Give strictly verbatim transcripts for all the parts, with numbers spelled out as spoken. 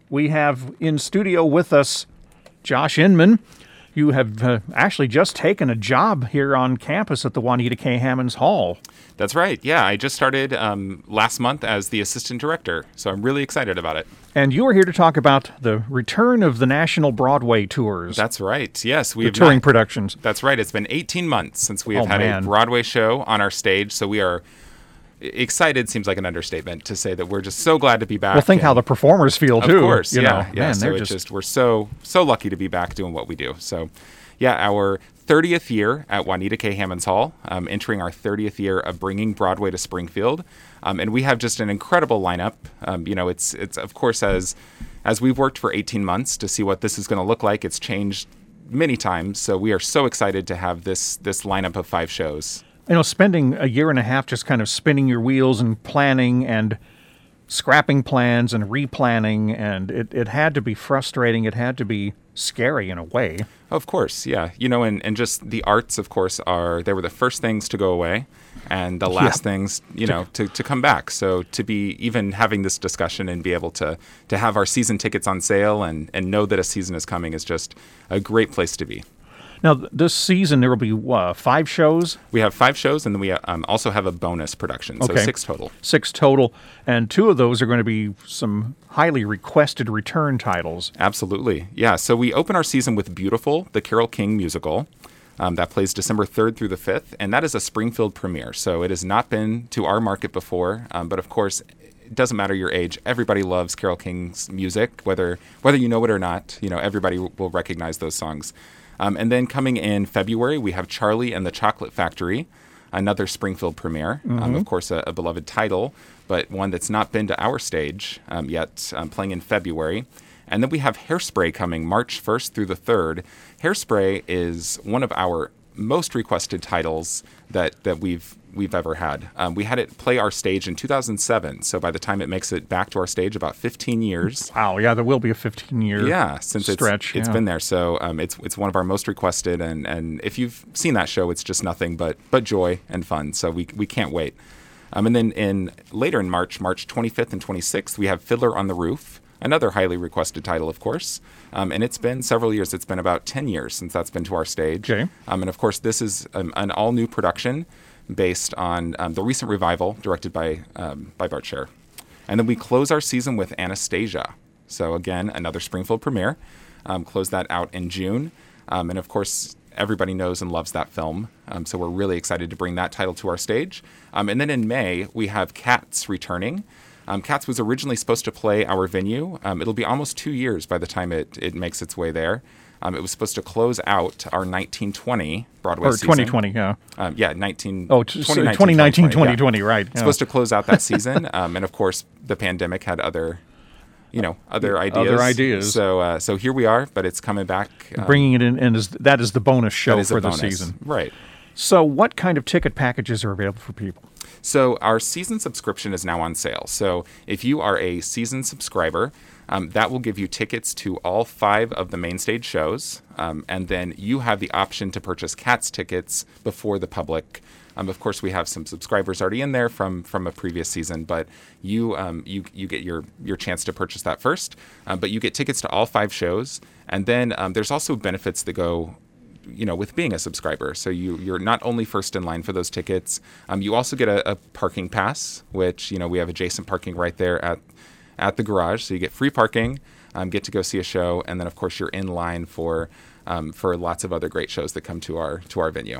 we have in studio with us Josh Inman. You have uh, actually just taken a job here on campus at the Juanita K. Hammonds Hall. That's right. Yeah, I just started um, last month as the assistant director, so I'm really excited about it. And you are here to talk about the return of the national Broadway tours. That's right. Yes, we the have touring not, productions. That's right. It's been eighteen months since we have oh, had man. a Broadway show on our stage, so we are excited. Seems like an understatement to say that we're just so glad to be back. Well, think how the performers feel too. Of course, you yeah, know. yeah. Man, so they're it's just... just we're so so lucky to be back doing what we do. So, yeah, our thirtieth year at Juanita K. Hammonds Hall, um, entering our thirtieth year of bringing Broadway to Springfield, um, and we have just an incredible lineup. Um, you know, it's it's of course as as we've worked for eighteen months to see what this is going to look like. It's changed many times, so we are so excited to have this this lineup of five shows. You know, spending a year and a half just kind of spinning your wheels and planning and scrapping plans and replanning, and it, it had to be frustrating. It had to be scary in a way. Of course, yeah. You know, and, and just the arts, of course, are, they were the first things to go away and the last yeah. things, you know, to, to come back. So to be even having this discussion and be able to, to have our season tickets on sale and, and know that a season is coming is just a great place to be. Now, this season, there will be uh, five shows? We have five shows, and then we um, also have a bonus production, so okay. six total. Six total, and two of those are going to be some highly requested return titles. Absolutely, yeah. So we open our season with Beautiful, the Carole King musical. Um, that plays December third through the fifth, and that is a Springfield premiere, so it has not been to our market before, um, but of course, it doesn't matter your age. Everybody loves Carole King's music, whether whether you know it or not. You know, everybody w- will recognize those songs. Um, and then coming in February, we have Charlie and the Chocolate Factory, another Springfield premiere. Mm-hmm. Um, of course, a, a beloved title, but one that's not been to our stage um, yet, um, playing in February. And then we have Hairspray coming March first through the third. Hairspray is one of our most requested titles that, that we've we've ever had. Um, we had it play our stage in two thousand seven, so by the time it makes it back to our stage, about fifteen years. Wow, yeah, there will be a fifteen-year yeah, since stretch. It's, it's yeah. been there, so um, it's it's one of our most requested, and, and if you've seen that show, it's just nothing but but joy and fun, so we we can't wait. Um, and then in later in March, March twenty-fifth and twenty-sixth, we have Fiddler on the Roof, another highly requested title, of course. Um, and it's been several years. It's been about ten years since that's been to our stage. Okay. Um, and, of course, this is um, an all-new production based on um, the recent revival directed by um, by Bart Sher. And then we close our season with Anastasia. So, again, another Springfield premiere. Um, close that out in June. Um, and, of course, everybody knows and loves that film. Um, so we're really excited to bring that title to our stage. Um, and then in May, we have Cats returning. Um, Cats was originally supposed to play our venue. Um, it'll be almost two years by the time it, it makes its way there. Um, it was supposed to close out our nineteen twenty Broadway or season. twenty twenty, yeah. Um, yeah, nineteen, oh, twenty nineteen, twenty twenty, yeah. right. Yeah. Supposed to close out that season. um, and, of course, the pandemic had other, you know, other ideas. Other ideas. So uh, so here we are, but it's coming back. Um, Bringing it in, and is, that is the bonus show for the bonus. season. Right. So what kind of ticket packages are available for people? So our season subscription is now on sale. So if you are a season subscriber, um, that will give you tickets to all five of the main stage shows. Um, and then you have the option to purchase Cats tickets before the public. Um, of course, we have some subscribers already in there from, from a previous season, but you um, you you get your, your chance to purchase that first. Um, but you get tickets to all five shows. And then um, there's also benefits that go you know, with being a subscriber. So you, you're not only first in line for those tickets, um, you also get a, a parking pass, which, you know, we have adjacent parking right there at at the garage. So you get free parking, um, get to go see a show, and then, of course, you're in line for um, for lots of other great shows that come to our to our venue.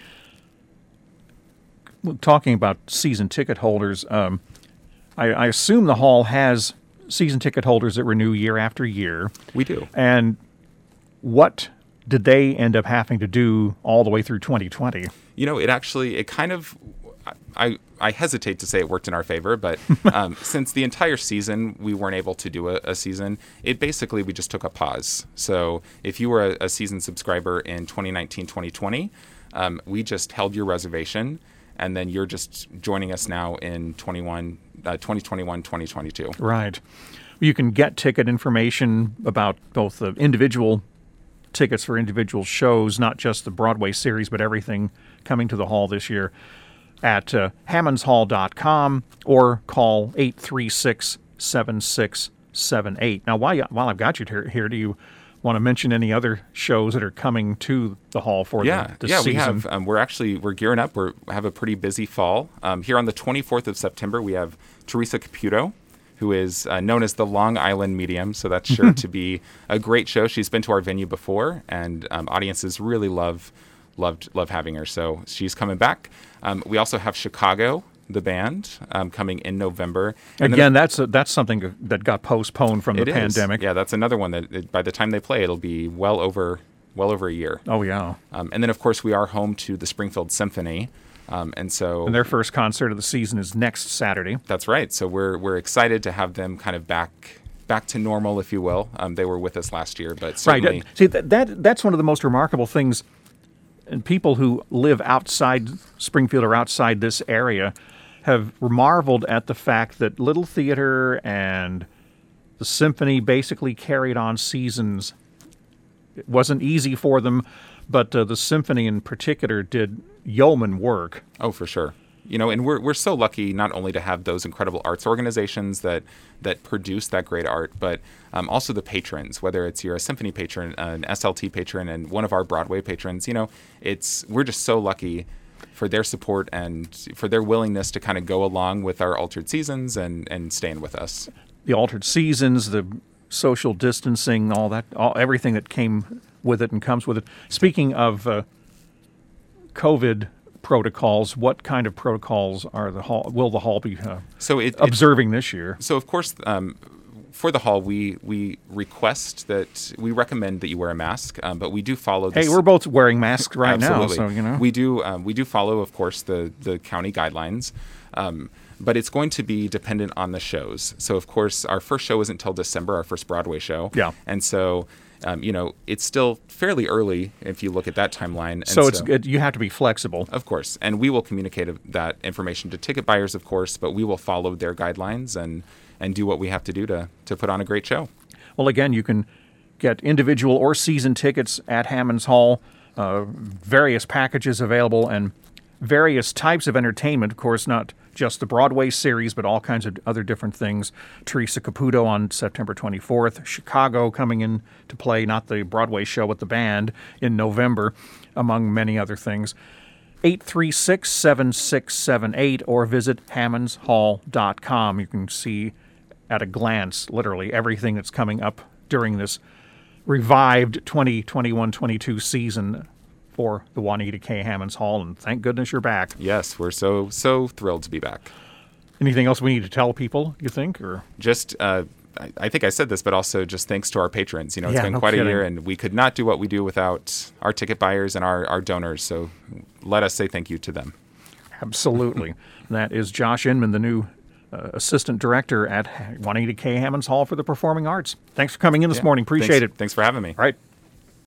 Well, talking about season ticket holders, um, I, I assume the hall has season ticket holders that renew year after year. We do. And what did they end up having to do all the way through twenty twenty? You know, it actually, it kind of, I I hesitate to say it worked in our favor, but um, since the entire season, we weren't able to do a, a season, it basically, we just took a pause. So if you were a, a season subscriber in twenty nineteen, twenty twenty, um, we just held your reservation, and then you're just joining us now in twenty-one, uh, twenty twenty-one, twenty twenty-two. Right. You can get ticket information about both the individual tickets for individual shows, not just the Broadway series, but everything coming to the hall this year at uh, hammonds hall dot com or call eight three six, seven six seven eight. Now, while, you, while I've got you here, here, do you want to mention any other shows that are coming to the hall for yeah, the, the yeah, season? we have. Um, we're actually we're gearing up. We're, we have a pretty busy fall. Um, here on the twenty-fourth of September, we have Teresa Caputo, who is uh, known as the Long Island Medium. So that's sure to be a great show. She's been to our venue before, and um, audiences really love loved love having her. So she's coming back. Um, we also have Chicago, the band, um, coming in November. And Again, that's a, that's something that got postponed from the it is. pandemic. Yeah, that's another one that it, by the time they play, it'll be well over well over a year. Oh, yeah. Um, and then, of course, we are home to the Springfield Symphony. Um, and so And their first concert of the season is next Saturday. that's right. So we're we're excited to have them kind of back back to normal, if you will. Um, they were with us last year, but certainly Right. See, that, that that's one of the most remarkable things. And people who live outside Springfield or outside this area have marveled at the fact that Little Theater and the Symphony basically carried on seasons. It wasn't easy for them, but uh, the Symphony in particular did yeoman work. Oh, for sure. You know, and we're we're so lucky not only to have those incredible arts organizations that that produce that great art, but um, also the patrons. Whether it's you're a symphony patron, an S L T patron, and one of our Broadway patrons, you know, it's we're just so lucky for their support and for their willingness to kind of go along with our altered seasons and and staying with us. The altered seasons, the social distancing, all that, all everything that came with it and comes with it. Speaking of uh, COVID protocols, what kind of protocols are the hall will the hall be uh, So it, it observing this year? So of course, um, for the hall, we we request that we recommend that you wear a mask, um, but we do follow. Hey, this. we're both wearing masks right Absolutely. now, so you know we do um, we do follow, of course, the the county guidelines. Um, but it's going to be dependent on the shows. So, of course, our first show isn't until December, our first Broadway show. Yeah. And so, um, you know, it's still fairly early if you look at that timeline. And so it's it, you have to be flexible. Of course. And we will communicate that information to ticket buyers, of course, but we will follow their guidelines and, and do what we have to do to, to put on a great show. Well, again, you can get individual or season tickets at Hammons Hall, uh, various packages available, and various types of entertainment, of course, not just the Broadway series, but all kinds of other different things. Teresa Caputo on September twenty-fourth, Chicago coming in to play, not the Broadway show with the band, in November, among many other things. eight three six, seven six seven eight or visit hammonds hall dot com. You can see at a glance, literally, everything that's coming up during this revived twenty twenty-one twenty-two season for the Juanita K. Hammons Hall, and thank goodness you're back. Yes, we're so, so thrilled to be back. Anything else we need to tell people, you think? Or Just, uh, I, I think I said this, but also just thanks to our patrons. You know, it's Yeah, been no quite kidding. a year, and we could not do what we do without our ticket buyers and our, our donors. So let us say thank you to them. Absolutely. That is Josh Inman, the new uh, assistant director at Juanita K. Hammons Hall for the Performing Arts. Thanks for coming in this Yeah. morning. Appreciate Thanks- it. Thanks for having me. All right.